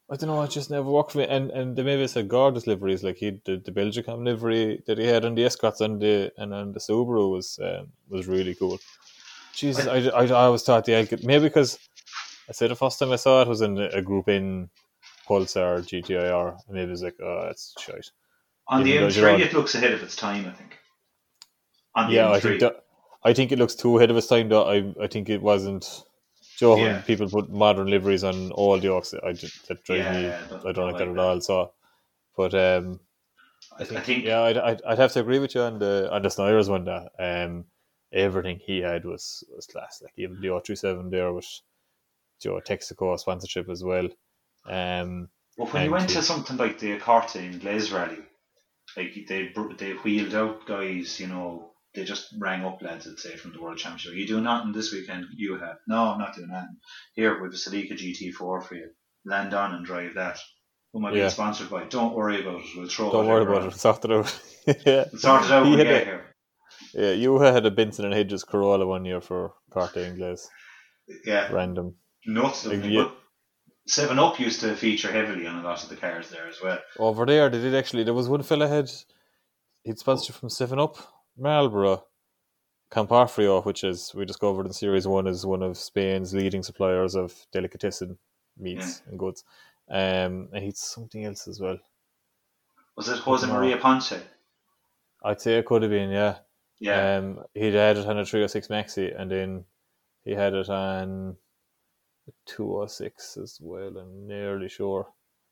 I don't know, it just never worked for me. And the maybe said gorgeous liveries, like the Belgicom livery that he had on the Escorts and on the Subaru was really cool. Jesus, I, I always thought the Elk, maybe because I said the first time I saw it was in a group in Pulsar GTIR, and maybe it was like, oh, it's shite. on the Even though M3, it looks ahead of its time. I think on the yeah, M3. I think it looks too ahead of its time. Though I think it wasn't. Joe, Yeah, when people put modern liveries on all the Oaks, that drives yeah, me. yeah. I don't Don't like that like at that. all. So, but I I think think yeah, I'd have to agree with you on the Snyder's one. That everything he had was class. Like even the 037 there with Joe Texaco sponsorship as well. well, when you And went to he, something like the Corte in Glaze Rally, like they wheeled out guys, they just rang up lads, I'd say, from the World Championship. You do nothing this weekend, you have. No, I'm not doing nothing. Here, we have a Celica GT4 for you. Land on and drive that. Who am I being yeah, sponsored by? Don't worry about it. We'll throw don't worry whatever about on. it. Sort it out. Yeah, We'll sort it out he when we had get a here. yeah. You had a Benson and Hedges Corolla one year for Corte Inglés. Yeah, Random. nuts of Like, thing. But 7 Up used to feature heavily on a lot of the cars there as well. over there, they did actually. There was one fella he'd sponsored from 7 Up, Marlboro, Camparfrio, which is we discovered in Series 1 is one of Spain's leading suppliers of delicatessen Yeah. meats and goods. And he'd something else as well. Was it I don't Jose Maria know. Ponce? I'd say it could have been, yeah. Yeah. He'd had it on a 306 Maxi, and then he had it on 206 as well. I'm nearly sure.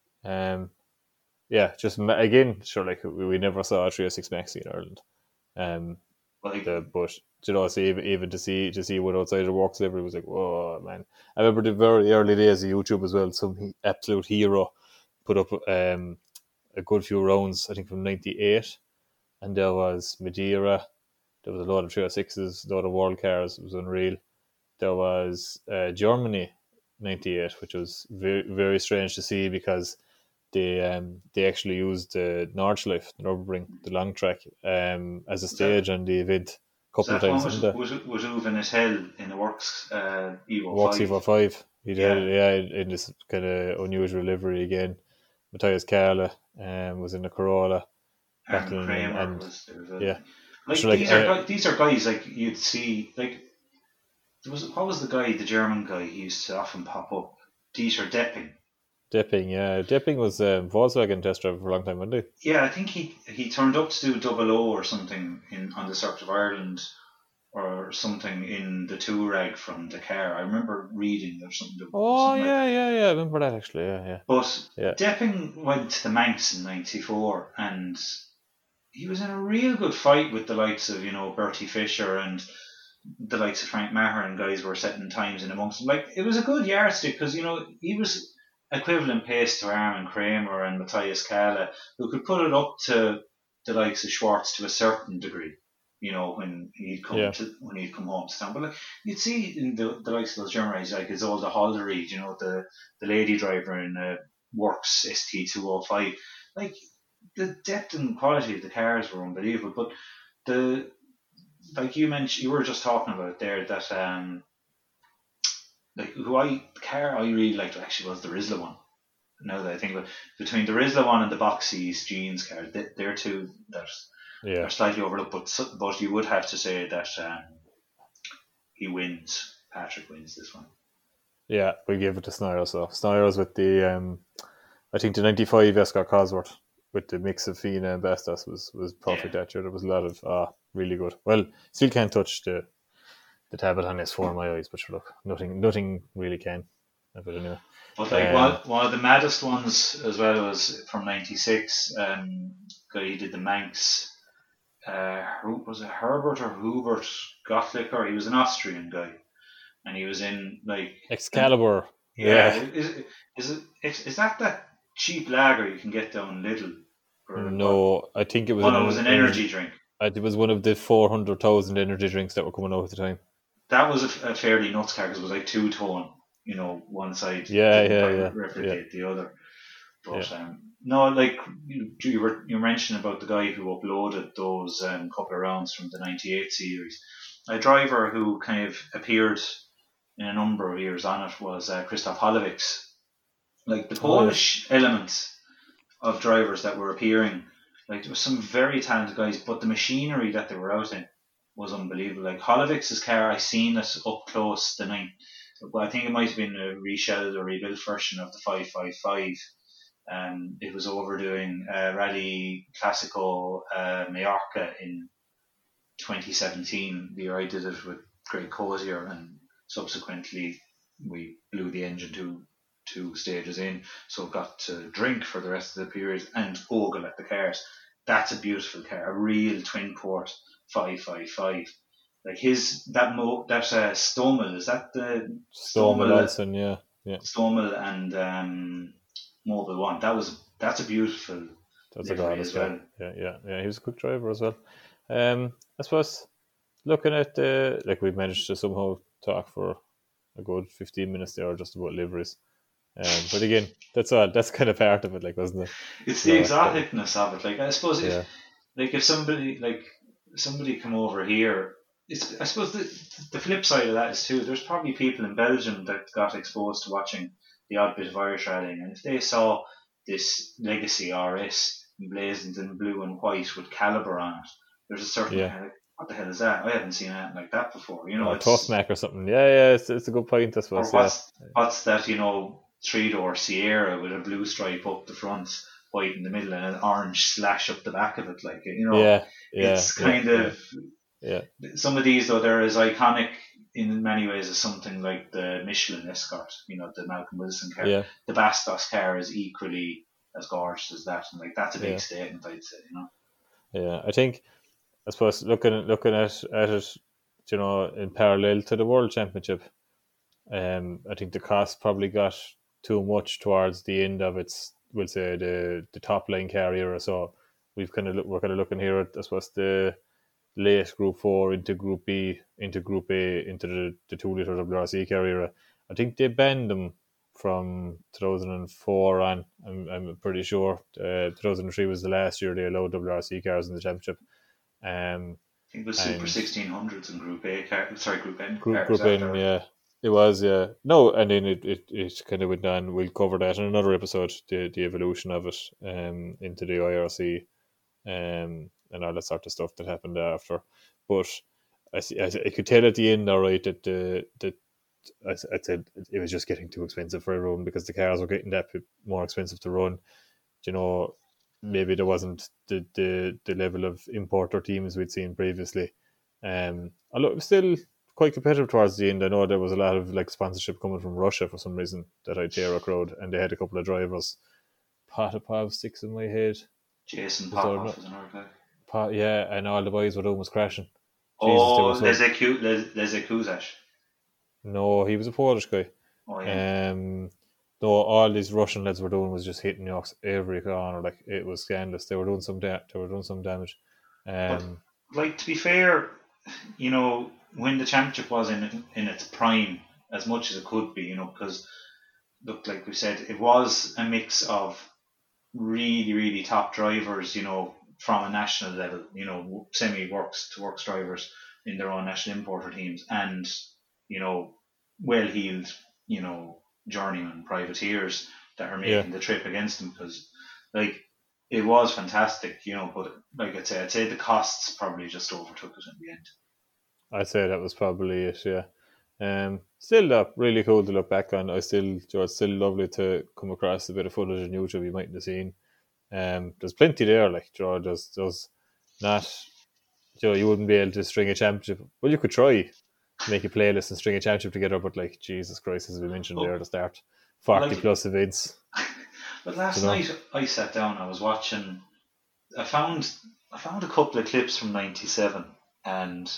Yeah, just again, sure, like we never saw a 306 Maxi in Ireland. Like, But so even to see what Outsider Works livery was like, whoa, man. I remember the very early days of YouTube as well. Some absolute hero put up a good few rounds, I think from '98, and there was Madeira. There was a lot of 306s, a lot of world cars. It was unreal. There was Germany '98, which was very, very strange to see because they actually used the Nordschleife, the Nürburgring, the long track, as a was that stage on the event a was couple of that one times, was didn't they? was Uwe Hell in the Works Evo Walks 5? Evo 5. He did Yeah. it, yeah, in this kind of unusual livery again. Matthias Carla was in the Corolla Aaron battling, Kramer and was there as well. yeah. Like So like these are guys like you'd see what was the guy, the German guy, he used to often pop up, Dieter Depping. Dipping, yeah. Dipping was Volkswagen test driver for a long time, wasn't Yeah, I think he turned up to do double O or something in on the Circuit of Ireland or something in the Touareg from Dakar. I remember reading there's Oh something like yeah, that. yeah. I remember that actually. Yeah, But yeah, Depping went to the Manx in '94 and he was in a real good fight with the likes of, Bertie Fisher and the likes of Frank Maher and guys were setting times in amongst them. Like, it was a good yardstick because, he was equivalent pace to Armin Kramer and Matthias Kala, who could put it up to the likes of Schwartz to a certain degree. yeah, When he'd come home to town, but like, you'd see in the likes of those German guys, like his older Holderried, the lady driver in Works ST205, like the depth and quality of the cars were unbelievable. But the like you mentioned, you were just talking about there that like the car I really liked actually was the Rizla one. Now that I think about it, between the Rizla one and the Boxy's jeans car, they're two that yeah, are slightly overlooked, but you would have to say that he wins. Patrick wins this one. yeah. We gave it to Snires. So Snires with the I think the '95 Escort Cosworth with the mix of Fina and Bastos was Yeah, perfect that year. There was a lot of really good. Well, still can't touch the tablet on S4 in my eyes, but sure, look, nothing really can. But anyway, but like um, one of the maddest ones as well was from '96. Guy he did the Manx. Who was it, Herbert or Hubert Gottlicker? He was an Austrian guy, and he was in like Excalibur, yeah. yeah. Is that cheap lager you can get down Lidl for what? No, I think it was Oh no, it was an energy drink. it was one of the 400,000 energy drinks that were coming out at the time. That was a fairly nuts car because it was like two tone. One side Yeah, didn't yeah, quite yeah, yeah, replicate the other. yeah. But no, like you mentioned about the guy who uploaded those couple of rounds from the '98 series. A driver who kind of appeared in a number of years on it was Christoph Holovics. Like the Oh yes. Polish elements of drivers that were appearing, like there was some very talented guys, but the machinery that they were out in was unbelievable. Like Holovics's car, I seen it up close the night. Well, I think it might have been a reshelled or rebuilt version of the 555. It was overdoing Rally Classico Mallorca in 2017. The year I did it with Greg Cozier, and subsequently we blew the engine two stages in, so got to drink for the rest of the period and ogle at the cars. That's a beautiful car, a real twin port 555. Like Stommel, is that the Stormel Stommel Olsen, yeah, yeah. Stommel and Mobile One? That's a beautiful That's a livery goddess as car. well. Yeah. He was a quick driver as well. I suppose looking at like we managed to somehow talk for a good 15 minutes there just about liveries. But again, that's all. That's kind of part of it, like, wasn't it? It's the So, exoticness of it. Like I suppose yeah, if somebody come over here, I suppose the flip side of that is too. There's probably people in Belgium that got exposed to watching the odd bit of Irish rallying, and if they saw this Legacy RS emblazoned in blue and white with Caliber on it, there's a certain yeah. kind of like, what the hell is that? I haven't seen anything like that before. You know, Or Tough it's Mac or something. Yeah. It's a good point, I or suppose. Yeah, what's that? You know, three door Sierra with a blue stripe up the front, white in the middle, and an orange slash up the back of it. Like you know, yeah, yeah, it's yeah, kind yeah, of yeah, some of these though they're as iconic in many ways as something like the Michelin Escort, you know, the Malcolm Wilson car. yeah, The Bastos car is equally as gorgeous as that, and like that's a big yeah, statement, I'd say. You know, yeah. I suppose looking at it, you know, in parallel to the World Championship, I think the cost probably got too much towards the end of its, we'll say, the top line carrier. So we're kind of looking here at, I suppose, the late Group 4 into Group B, into Group A, into the 2 litre WRC carrier. I think they banned them from 2004 on. I'm pretty sure 2003 was the last year they allowed WRC cars in the championship. Um, I think it was Super and 1600s and Group A car, sorry, Group N cars Group N, after. yeah, it was, yeah. No, and then it kind of went on. We'll cover that in another episode, the evolution of it into the IRC, and all that sort of stuff that happened after. But I could tell at the end, all right, that I said it was just getting too expensive for everyone because the cars were getting that bit more expensive to run. You know, maybe there wasn't the level of importer teams we'd seen previously. Although it was still quite competitive towards the end. I know there was a lot of like sponsorship coming from Russia for some reason that Itera crowd, and they had a couple of drivers. Potapov sticks in my head. Jason Was there Popoff no, was another guy. Yeah, and all the boys were almost crashing. Jesus, they were Oh, so. Leszek Kuzash. No, he was a Polish guy. Oh yeah. Um, no, all these Russian lads were doing was just hitting yokes every corner. Like, it was scandalous. They were doing they were doing some damage. But Um, like to be fair, you know, when the championship was in its prime, as much as it could be, you know, because look, like we said, it was a mix of really, really top drivers, you know, from a national level, you know, semi works to works drivers in their own national importer teams, and you know, well heeled, you know, journeyman privateers that are yeah, making the trip against them because, like, it was fantastic, you know, but like I'd say the costs probably just overtook it in the end. I'd say that was probably it. Yeah. Still, really cool to look back on. It's still lovely to come across a bit of footage on YouTube you mightn't have seen. There's plenty there. Like, there's not. You wouldn't be able to string a championship. Well, you could try make a playlist and string a championship together, but like, Jesus Christ, as we mentioned there But at the start, 40 like, plus events. but You last know. night I sat down, I was watching. I found I found a couple of clips from '97, and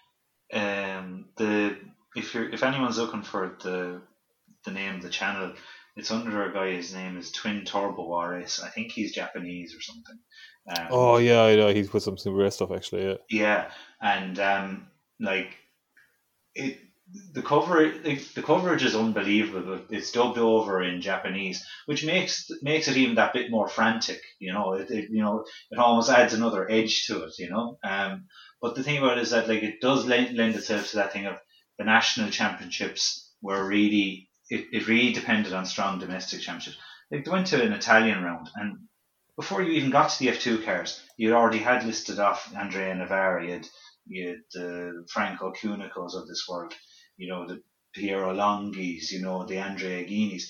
the if anyone's looking for the name of the channel, it's under a guy. His name is Twin Turbo RS. I think he's Japanese or something. Oh yeah, I know he's put some super stuff actually. Yeah, Yeah, and like it, the coverage is unbelievable. But it's dubbed over in Japanese, which makes it even that bit more frantic. You know, it almost adds another edge to it. You know, but the thing about it is that like it does lend itself to that thing of the national championships were really it really depended on strong domestic championships. Like they went to an Italian round, and before you even got to the F2 cars, you'd already had listed off Andrea Navarri, you had the Franco Cunicos of this world, the Piero Longhis, the Andrea Ghinis,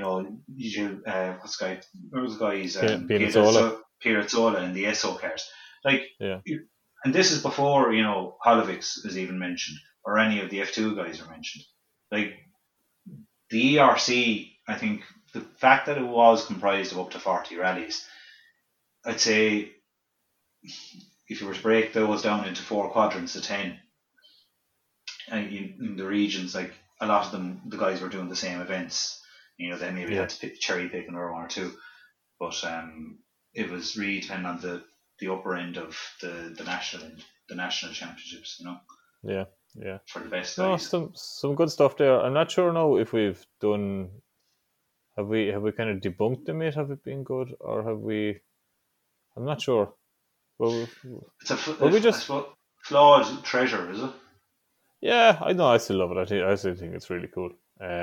what's the guys, Piazzolla in the SO cars. Like, yeah. And this is before, Holovics is even mentioned, or any of the F2 guys are mentioned. Like, the ERC, I think, the fact that it was comprised of up to 40 rallies, I'd say, if you were to break those down into 4 quadrants of 10, in the regions, like, a lot of them, the guys were doing the same events. They maybe had to cherry pick another one or two. But it was really depending on the upper end of the national championships, Yeah. for the best No, guys. some good stuff there. I'm not sure now if we've done. Have we kind of debunked them yet? Have it been good, or have we? I'm not sure. Well, It's a flawed treasure, is it? Yeah, I know. I still love it. I still think it's really cool.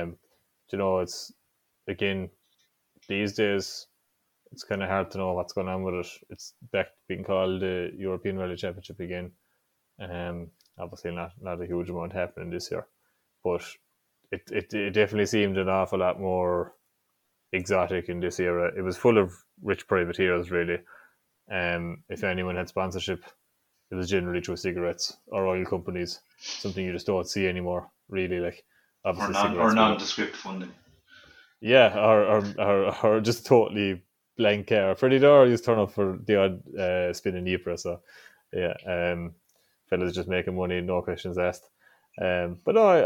It's again these days. It's kind of hard to know what's going on with it. It's back being called the European Rally Championship again. Obviously not a huge amount happening this year, but it definitely seemed an awful lot more exotic in this era. It was full of rich privateers, really. If anyone had sponsorship, it was generally through cigarettes or oil companies, something you just don't see anymore, really. Like, obviously, or nondescript funding. Yeah, or just totally blank car. Freddie Dorr used to turn up for the odd spin in Ypres, so yeah, fellas just making money, no questions asked. But no,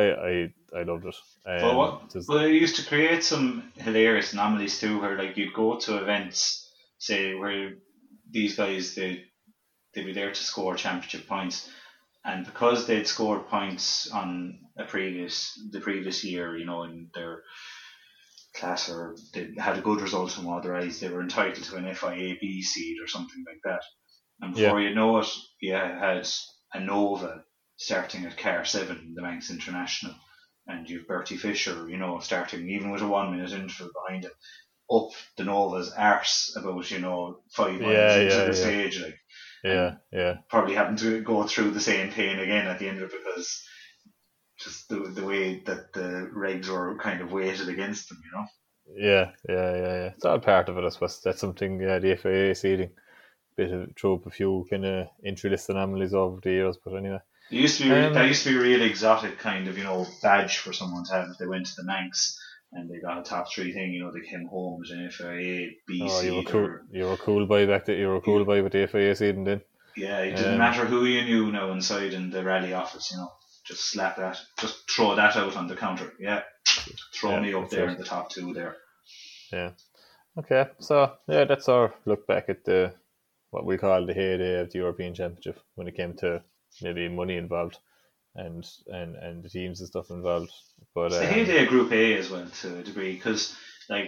I loved it. Well, it used to create some hilarious anomalies too, where like you'd go to events, say where these guys they'd be there to score championship points, and because they'd scored points on the previous year, in their class, or they had a good result from other eyes, they were entitled to an FIA B seed or something like that. And before you know it, you had a Nova starting at car 7, the Manx International, and you've Bertie Fisher, starting even with a 1 minute interval behind it, up the Nova's arse about 5 miles into the stage, like probably having to go through the same pain again at the end of it, because just the way that the regs were kind of weighted against them, Yeah. It's all part of it, I suppose. That's something, the FIA seeding bit of throw up a few kind of entry list anomalies over the years, but anyway. That used to be a real exotic kind of, badge for someone to have if they went to the Manx and they got a top 3 thing, they came home with an FIA B seed. You were cool by back then. You were cool by with the FIA seeding then. Yeah, it didn't matter who you knew now inside in the rally office, just slap that, just throw that out on the counter. Yeah, throw me up there in the top 2 there. Yeah. Okay, so that's our look back at what we call the heyday of the European Championship when it came to maybe money involved and the teams and stuff involved. But it's the heyday of Group A as well, to a degree, because like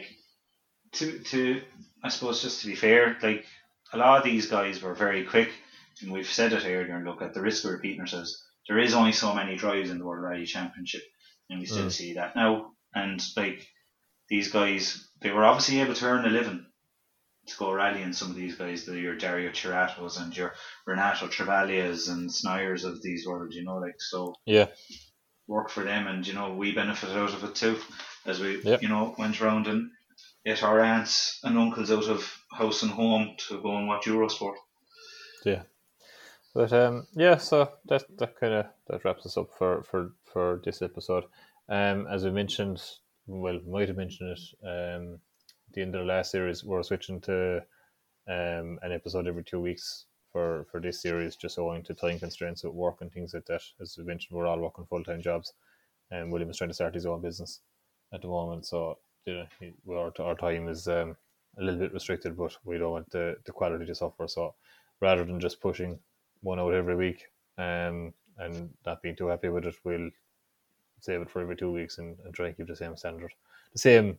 to I suppose, just to be fair, like a lot of these guys were very quick, and we've said it earlier. Look, at the risk of repeating ourselves, there is only so many drives in the World Rally Championship, and we still see that now. And like these guys, they were obviously able to earn a living to go rallying. Some of these guys, your Dario Ceratos and your Renato Travaglias and Snyers of these worlds, so work for them, and we benefited out of it too, as we went around and get our aunts and uncles out of house and home to go and watch Eurosport. Yeah. But so that kind of that wraps us up for this episode. As we mentioned, might have mentioned it at the end of the last series, we're switching to an episode every 2 weeks for this series, just owing to time constraints at work and things like that. As we mentioned, we're all working full-time jobs, and William is trying to start his own business at the moment, so our time is a little bit restricted, but we don't want the quality to suffer. So rather than just pushing one out every week and not being too happy with it, we'll save it for every 2 weeks and try and keep the same standard, the same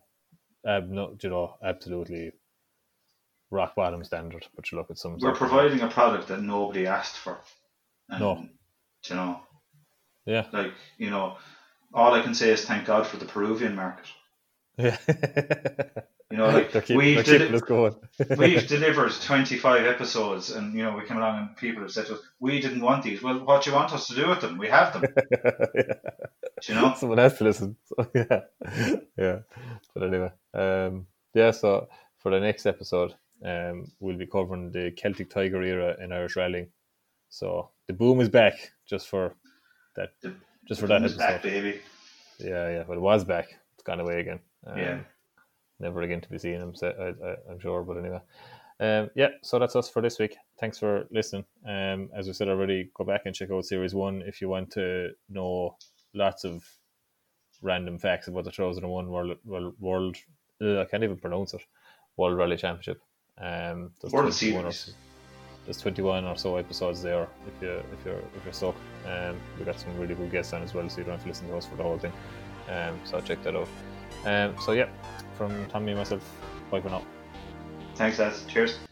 absolutely rock bottom standard. But you look at some. We're providing a product that nobody asked for. And, no. like all I can say is thank God for the Peruvian market. Yeah. Like we've delivered 25 episodes, and we came along and people have said to us, we didn't want these. Well, what do you want us to do with them? We have them. Yeah. Someone has to listen. So, yeah. But anyway, so for the next episode, we'll be covering the Celtic Tiger era in Irish rallying. So the boom is back, just for that. Just for that episode, back, baby. Yeah. But it was back. It's gone away again. Yeah. Never again to be seen, I'm sure. But anyway, so that's us for this week. Thanks for listening. As we said already, go back and check out Series 1 if you want to know lots of random facts about the 2001 World I can't even pronounce it, World Rally Championship. World Series. There's 21 or so episodes there if you're stuck. We got some really good guests on as well, so you don't have to listen to us for the whole thing. So check that out. From Tommy and myself, bye for now. Thanks, lads. Cheers.